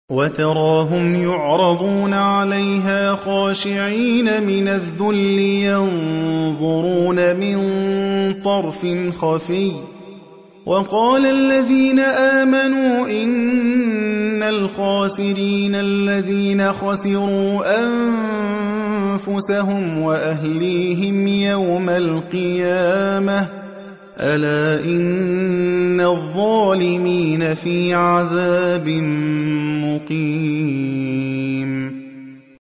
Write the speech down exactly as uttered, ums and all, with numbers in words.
وتراهم يعرضون عليها خاشعين من الذل ينظرون من طرف خفي وقال الذين آمنوا إن الخاسرين الذين خسروا أنفسهم وأهليهم يوم القيامة ألا إن الظالمين في عذاب مقيم